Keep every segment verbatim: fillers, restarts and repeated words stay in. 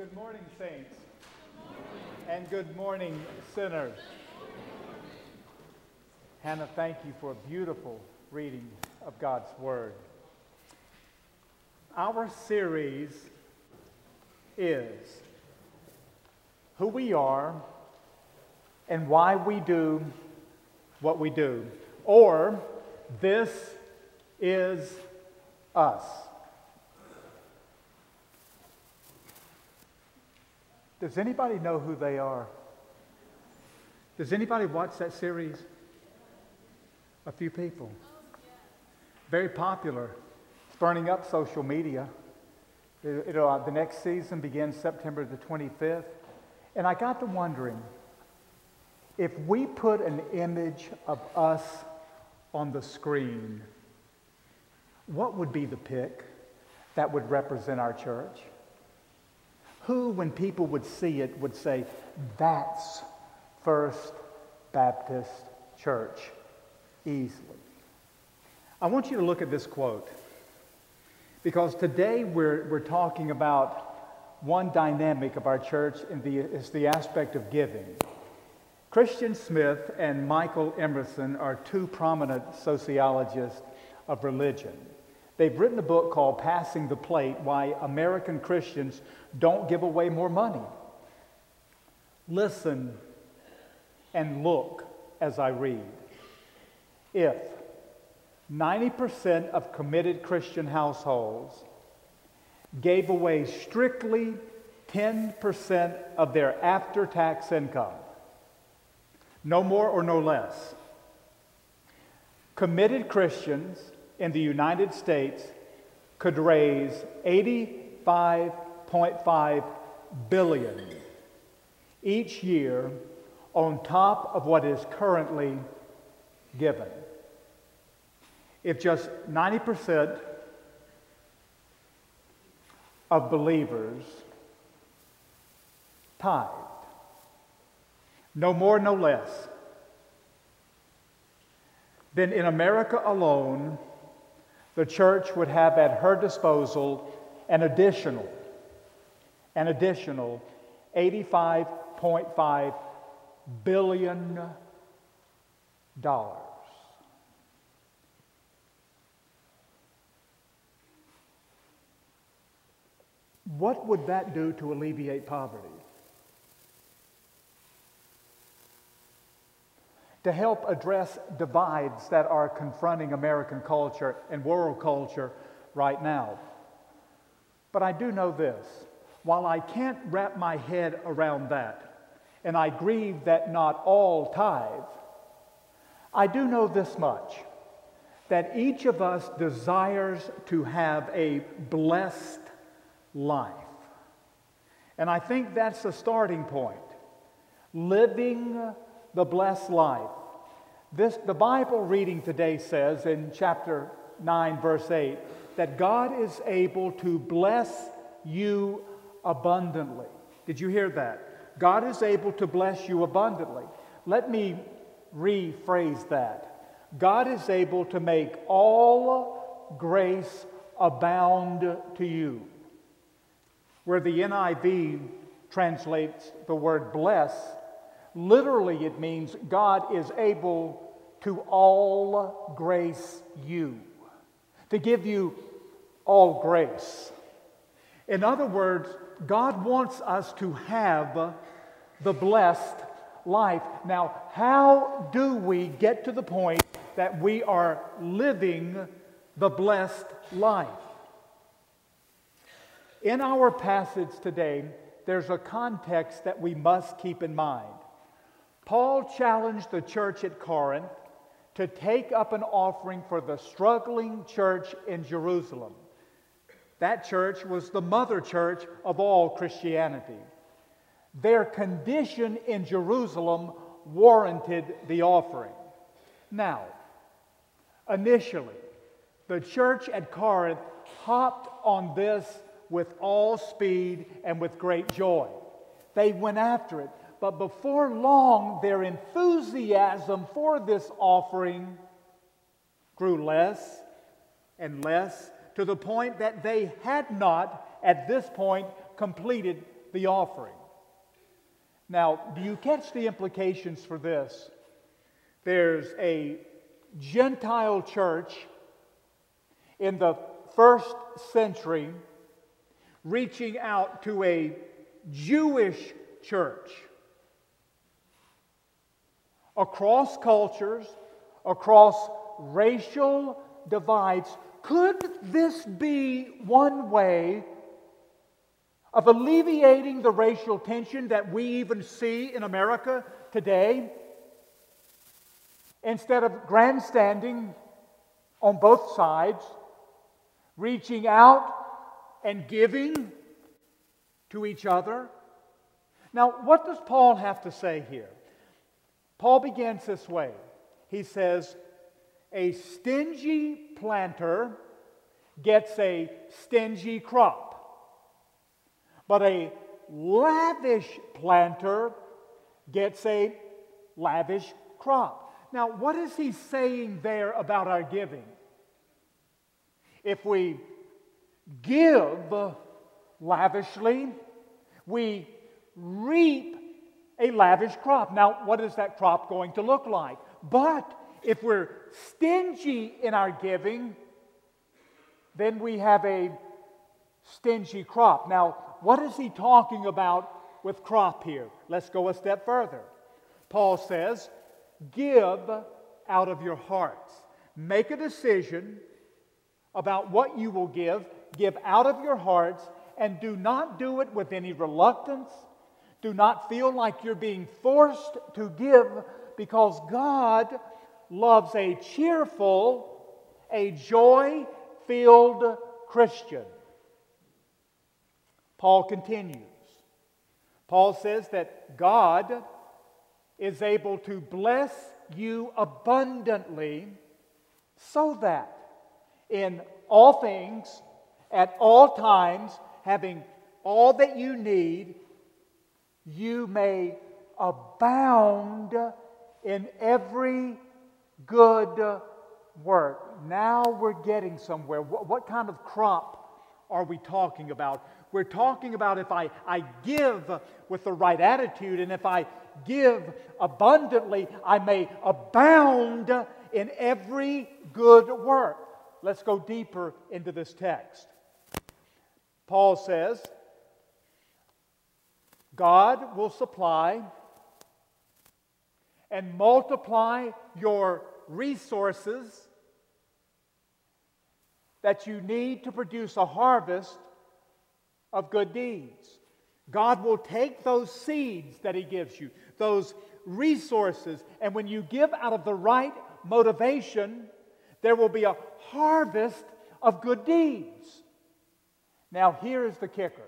Good morning, saints. And good morning, sinners. Hannah, thank you for a beautiful reading of God's Word. Our series is who we are and why we do what we do. Or, this is us. Does anybody know who they are? Does anybody watch that series? A few people. Very popular. It's burning up social media. It, it, uh, the next season begins September the twenty-fifth. And I got to wondering, if we put an image of us on the screen, what would be the pic that would represent our church? Who, when people would see it, would say, that's First Baptist Church, easily. I want you to look at this quote, because today we're, we're talking about one dynamic of our church, and the, is the aspect of giving. Christian Smith and Michael Emerson are two prominent sociologists of religion. They've written a book called Passing the Plate, Why American Christians Don't Give Away More Money. Listen and look as I read. If ninety percent of committed Christian households gave away strictly ten percent of their after-tax income, no more or no less, committed Christians in the United States could raise eighty-five point five billion dollars each year on top of what is currently given. If just ninety percent of believers tithed, no more, no less, then in America alone, the church would have at her disposal an additional, an additional eighty-five point five billion dollars. What would that do to alleviate poverty? To help address divides that are confronting American culture and world culture right now. But I do know this. While I can't wrap my head around that, and I grieve that not all tithe, I do know this much, that each of us desires to have a blessed life. And I think that's the starting point. Living the blessed life. This, the Bible reading today says in chapter nine, verse eight, that God is able to bless you abundantly. Did you hear that? God is able to bless you abundantly. Let me rephrase that. God is able to make all grace abound to you. Where the N I V translates the word bless, literally, it means God is able to all grace you, to give you all grace. In other words, God wants us to have the blessed life. Now, how do we get to the point that we are living the blessed life? In our passage today, there's a context that we must keep in mind. Paul challenged the church at Corinth to take up an offering for the struggling church in Jerusalem. That church was the mother church of all Christianity. Their condition in Jerusalem warranted the offering. Now, initially, the church at Corinth hopped on this with all speed and with great joy. They went after it. But before long, their enthusiasm for this offering grew less and less, to the point that they had not, at this point, completed the offering. Now, do you catch the implications for this? There's a Gentile church in the first century reaching out to a Jewish church. Across cultures, across racial divides, could this be one way of alleviating the racial tension that we even see in America today? Instead of grandstanding on both sides, reaching out and giving to each other. Now, what does Paul have to say here? Paul begins this way. He says, a stingy planter gets a stingy crop, but a lavish planter gets a lavish crop. Now, what is he saying there about our giving? If we give lavishly, we reap a lavish crop. Now, what is that crop going to look like? But if we're stingy in our giving, then we have a stingy crop. Now, what is he talking about with crop here? Let's go a step further. Paul says, give out of your hearts. Make a decision about what you will give. Give out of your hearts, and do not do it with any reluctance. Do not feel like you're being forced to give, because God loves a cheerful, a joy-filled Christian. Paul continues. Paul says that God is able to bless you abundantly, so that in all things, at all times, having all that you need, you may abound in every good work. Now we're getting somewhere. What, what kind of crop are we talking about? We're talking about if I, I give with the right attitude, and if I give abundantly, I may abound in every good work. Let's go deeper into this text. Paul says, God will supply and multiply your resources that you need to produce a harvest of good deeds. God will take those seeds that He gives you, those resources, and when you give out of the right motivation, there will be a harvest of good deeds. Now, here's the kicker.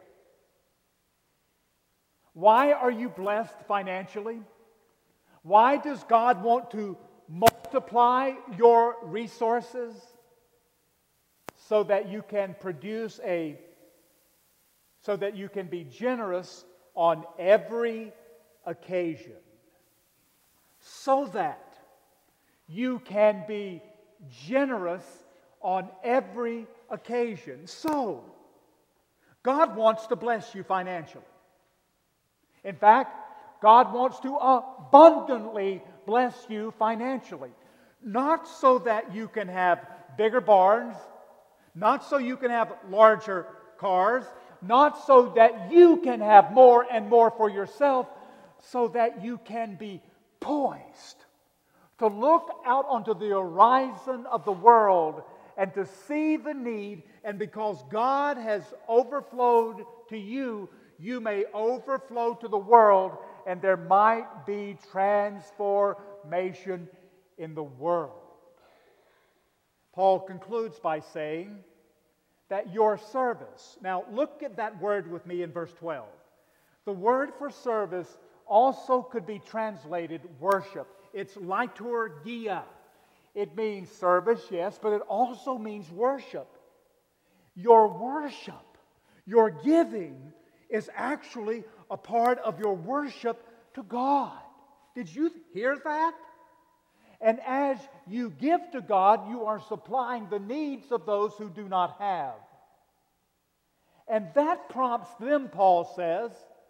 Why are you blessed financially? Why does God want to multiply your resources so that you can produce a, so that you can be generous on every occasion? So that you can be generous on every occasion. So, God wants to bless you financially. In fact, God wants to abundantly bless you financially. Not so that you can have bigger barns, not so you can have larger cars, not so that you can have more and more for yourself, so that you can be poised to look out onto the horizon of the world and to see the need, and because God has overflowed to you, you may overflow to the world, and there might be transformation in the world. Paul concludes by saying that your service, now look at that word with me in verse twelve. The word for service also could be translated worship. It's liturgia. It means service, yes, but it also means worship. Your worship, your giving, is actually a part of your worship to God. Did you hear that? And as you give to God, you are supplying the needs of those who do not have. And that prompts them, Paul says,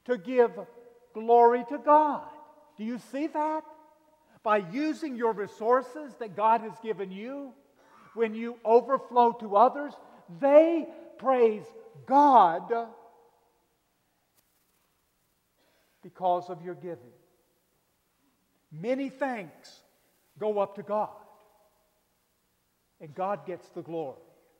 to give glory to God. Do you see that? By using your resources that God has given you, when you overflow to others, they praise God because of your giving. Many thanks go up to God, and God gets the glory.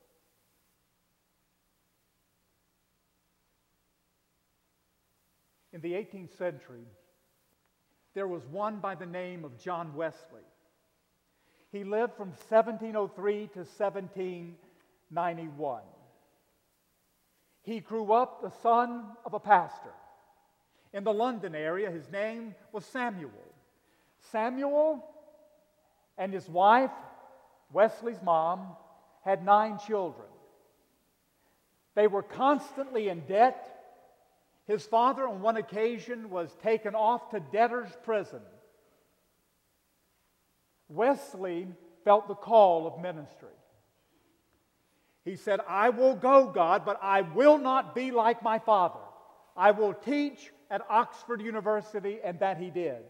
In the eighteenth century, there was one by the name of John Wesley. He lived from seventeen oh three to seventeen ninety-one. He grew up the son of a pastor. In the London area, his name was Samuel. Samuel and his wife, Wesley's mom, had nine children. They were constantly in debt. His father, on one occasion, was taken off to debtor's prison. Wesley felt the call of ministry. He said, "I will go, God, but I will not be like my father. I will teach at Oxford University," and that he did.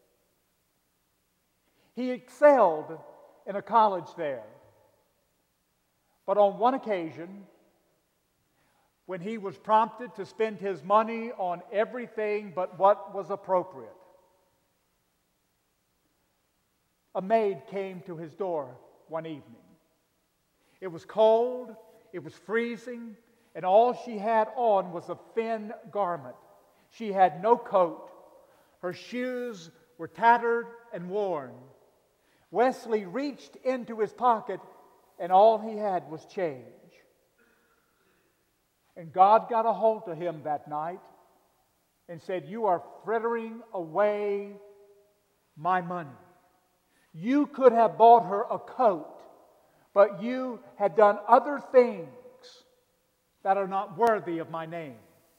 He excelled in a college there. But on one occasion, when he was prompted to spend his money on everything but what was appropriate, a maid came to his door one evening. It was cold, it was freezing, and all she had on was a thin garment. She had no coat. Her shoes were tattered and worn. Wesley reached into his pocket, and all he had was change. And God got a hold of him that night and said, "You are frittering away my money. You could have bought her a coat, but you had done other things that are not worthy of my name."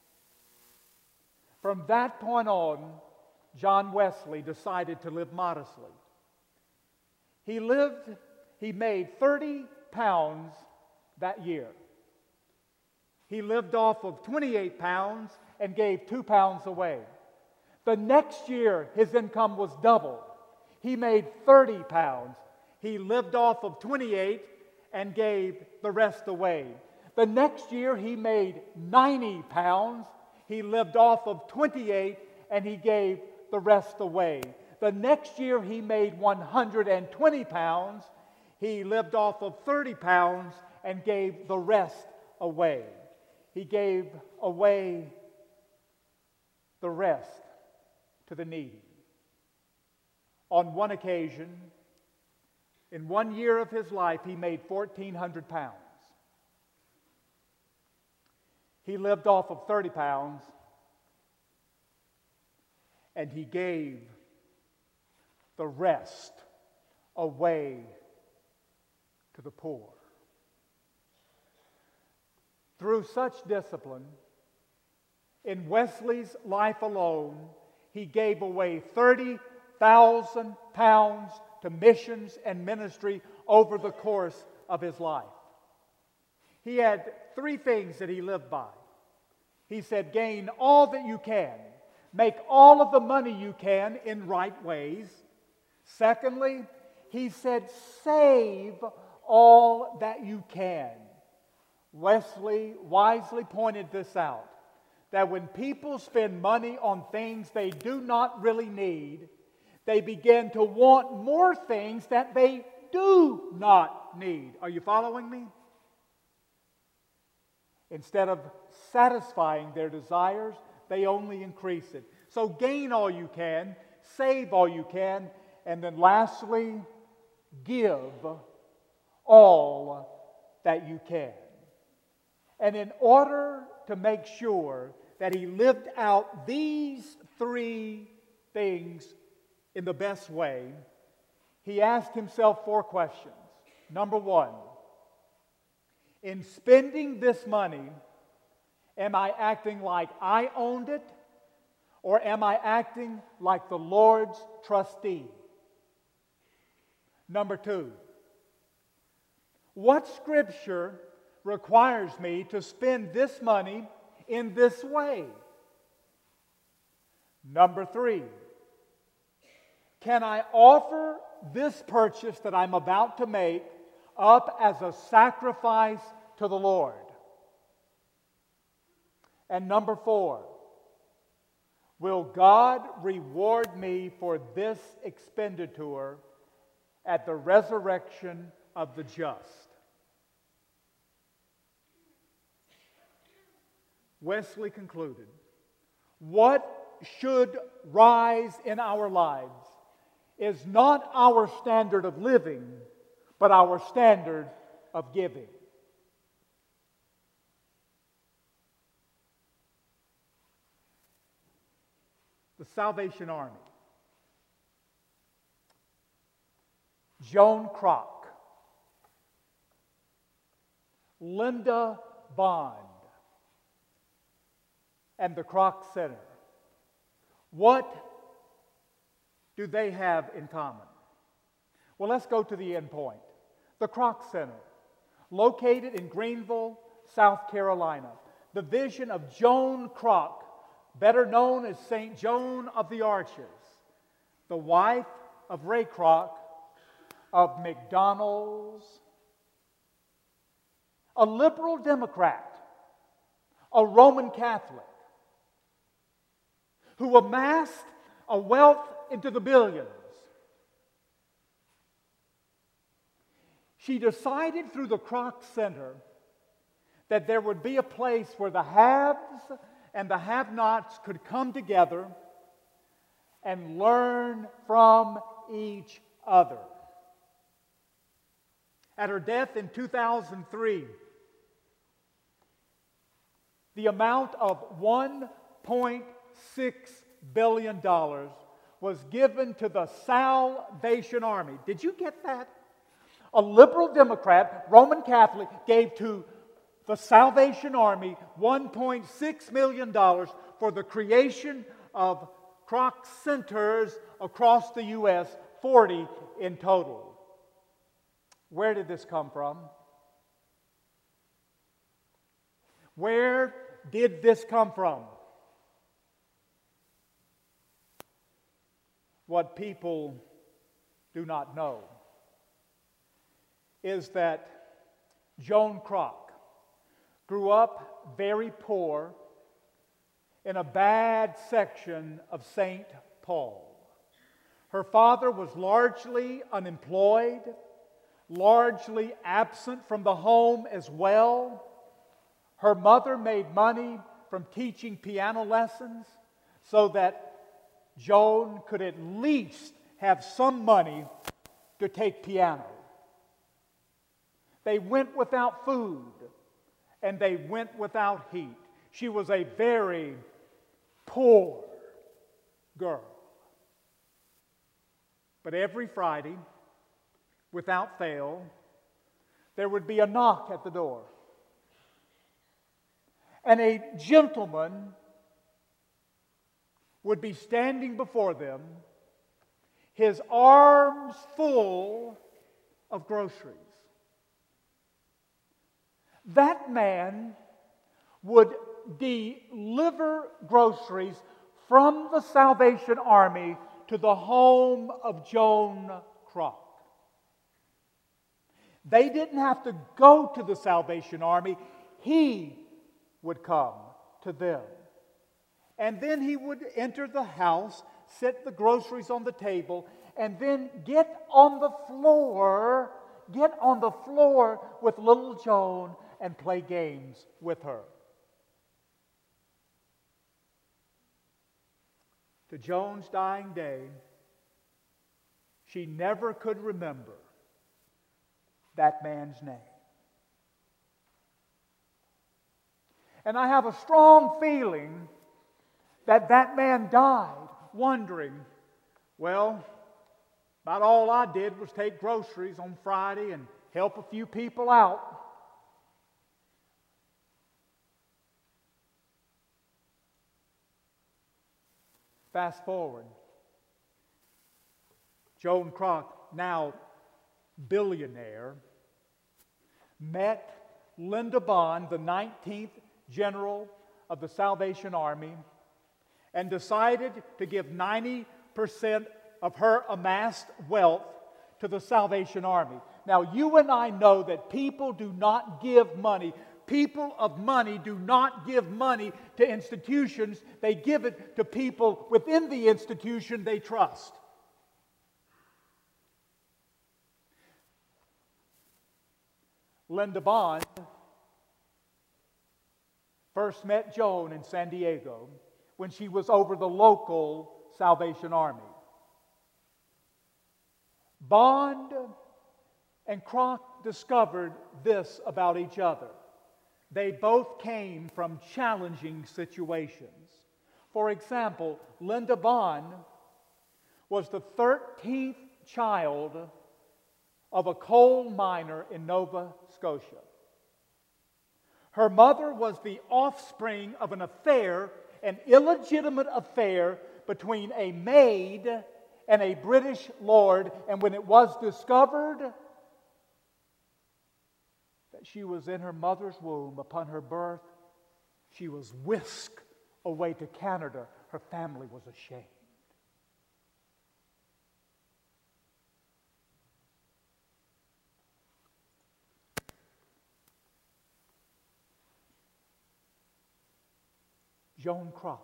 From that point on, John Wesley decided to live modestly. He lived, he made thirty pounds that year. He lived off of twenty-eight pounds and gave two pounds away. The next year, his income was doubled. He made thirty pounds. He lived off of twenty-eight and gave the rest away. The next year, he made ninety pounds. He lived off of twenty-eight and he gave the rest away. The next year, he made one hundred twenty pounds. He lived off of thirty pounds and gave the rest away. He gave away the rest to the needy. On one occasion, in one year of his life, he made fourteen hundred pounds. He lived off of thirty pounds, and he gave the rest away to the poor. Through such discipline, in Wesley's life alone, he gave away thirty thousand pounds to missions and ministry over the course of his life. He had three things that he lived by. He said, gain all that you can. Make all of the money you can in right ways. Secondly, he said, save all that you can. Wesley wisely pointed this out, that when people spend money on things they do not really need, they begin to want more things that they do not need. Are you following me? Instead of satisfying their desires, they only increase it. So gain all you can, save all you can, and then lastly, give all that you can. And in order to make sure that he lived out these three things in the best way, he asked himself four questions. Number one, in spending this money, am I acting like I owned it, or am I acting like the Lord's trustee? Number two, what scripture requires me to spend this money in this way? Number three, can I offer this purchase that I'm about to make up as a sacrifice to the Lord? And number four, will God reward me for this expenditure at the resurrection of the just? Wesley concluded, what should rise in our lives is not our standard of living, but our standard of giving. The Salvation Army. Joan Kroc. Linda Bond. And the Kroc Center. What do they have in common? Well, let's go to the end point. The Kroc Center, located in Greenville, South Carolina. The vision of Joan Kroc, better known as Saint Joan of the Arches, the wife of Ray Kroc of McDonald's, a liberal Democrat, a Roman Catholic, who amassed a wealth into the billions. She decided through the Kroc Center that there would be a place where the haves and the have-nots could come together and learn from each other. At her death in two thousand three, the amount of one point six billion dollars was given to the Salvation Army. Did you get that? A liberal Democrat, Roman Catholic, gave to the Salvation Army one point six million dollars for the creation of Kroc centers across the U S, forty in total. Where did this come from? Where did this come from? What people do not know is that Joan Kroc grew up very poor in a bad section of Saint Paul. Her father was largely unemployed, largely absent from the home as well. Her mother made money from teaching piano lessons so that Joan could at least have some money to take piano. They went without food and they went without heat. She was a very poor girl. But every Friday, without fail, there would be a knock at the door. And a gentleman would be standing before them, his arms full of groceries. That man would deliver groceries from the Salvation Army to the home of Joan Kroc. They didn't have to go to the Salvation Army. He would come to them. And then he would enter the house, set the groceries on the table, and then get on the floor, get on the floor with little Joan and play games with her. To Joan's dying day, she never could remember that man's name. And I have a strong feeling that that man died wondering, well, about all I did was take groceries on Friday and help a few people out. Fast forward. Joan Kroc, now billionaire, met Linda Bond, the nineteenth General of the Salvation Army, and decided to give ninety percent of her amassed wealth to the Salvation Army. Now, you and I know that people do not give money. People of money do not give money to institutions. They give it to people within the institution they trust. Linda Bond first met Joan in San Diego when she was over the local Salvation Army. Bond and Kroc discovered this about each other. They both came from challenging situations. For example, Linda Bond was the thirteenth child of a coal miner in Nova Scotia. Her mother was the offspring of an affair, an illegitimate affair between a maid and a British lord, and when it was discovered that she was in her mother's womb upon her birth, she was whisked away to Canada. Her family was ashamed. Joan Kroc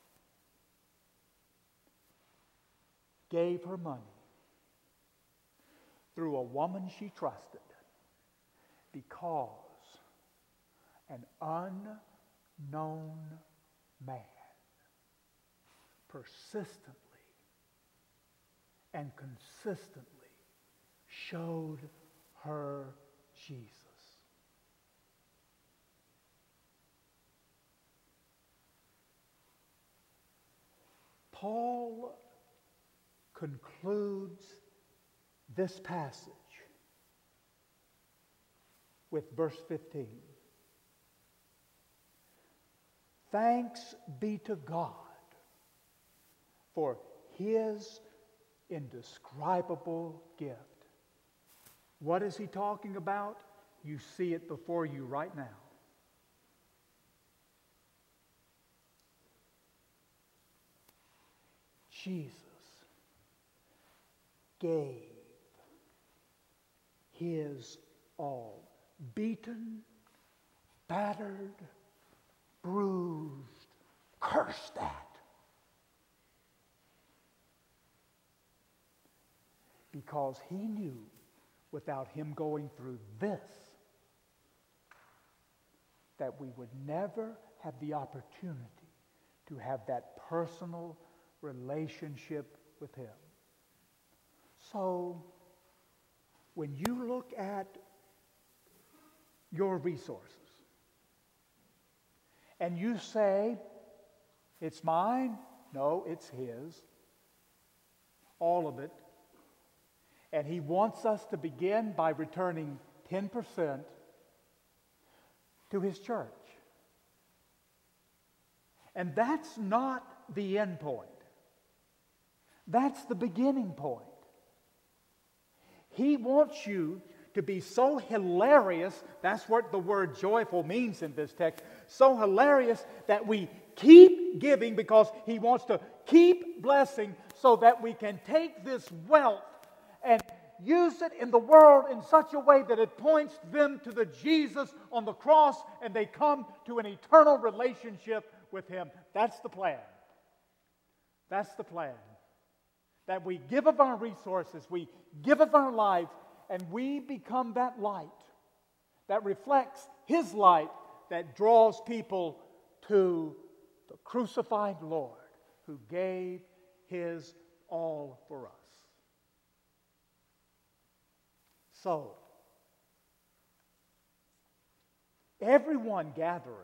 gave her money through a woman she trusted because an unknown man persistently and consistently showed her Jesus. Paul concludes this passage with verse fifteen. Thanks be to God for His indescribable gift. What is he talking about? You see it before you right now. Jesus gave His all. Beaten, battered, bruised, cursed at. Because He knew without Him going through this, that we would never have the opportunity to have that personal relationship with Him. So, when you look at your resources and you say, it's mine, no, it's His, all of it, and He wants us to begin by returning ten percent to His church. And that's not the end point. That's the beginning point. He wants you to be so hilarious, that's what the word joyful means in this text, so hilarious that we keep giving because He wants to keep blessing so that we can take this wealth and use it in the world in such a way that it points them to the Jesus on the cross and they come to an eternal relationship with Him. That's the plan. That's the plan. That we give of our resources, we give of our life, and we become that light that reflects His light that draws people to the crucified Lord who gave His all for us. So, everyone gathering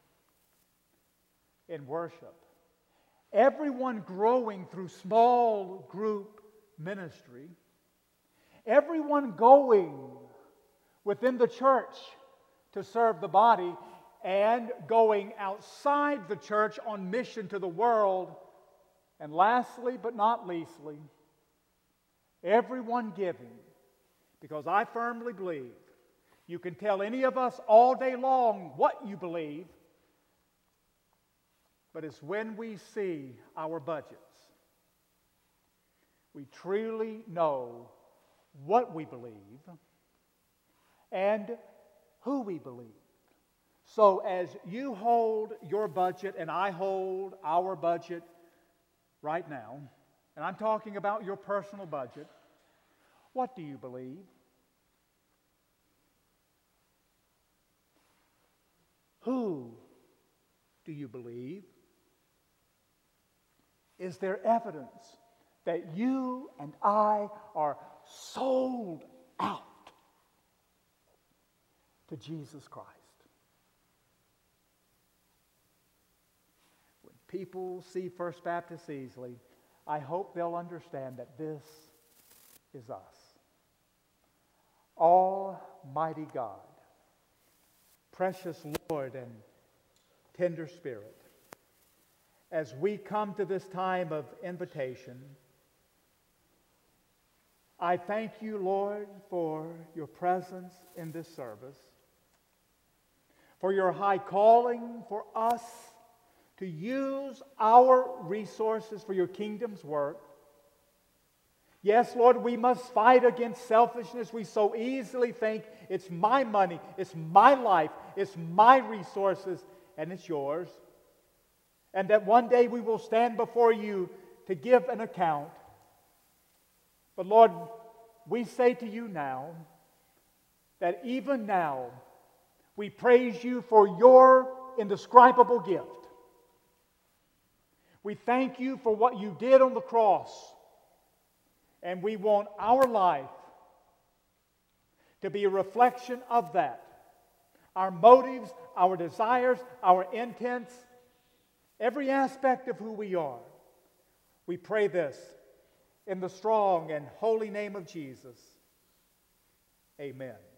in worship, everyone growing through small group ministry, everyone going within the church to serve the body, and going outside the church on mission to the world, and lastly but not leastly, everyone giving. Because I firmly believe you can tell any of us all day long what you believe, but it's when we see our budgets, we truly know what we believe and who we believe. So as you hold your budget and I hold our budget right now, and I'm talking about your personal budget, what do you believe? Who do you believe? Is there evidence that you and I are sold out to Jesus Christ? When people see First Baptist Easley, I hope they'll understand that this is us. Almighty God, precious Lord and tender Spirit, as we come to this time of invitation, I thank you, Lord, for your presence in this service, for your high calling for us to use our resources for your kingdom's work. Yes, Lord, we must fight against selfishness. We so easily think it's my money, it's my life, it's my resources, and it's yours. And that one day we will stand before you to give an account. But Lord, we say to you now that even now we praise you for your indescribable gift. We thank you for what you did on the cross. And we want our life to be a reflection of that. Our motives, our desires, our intents, every aspect of who we are. We pray this in the strong and holy name of Jesus. Amen.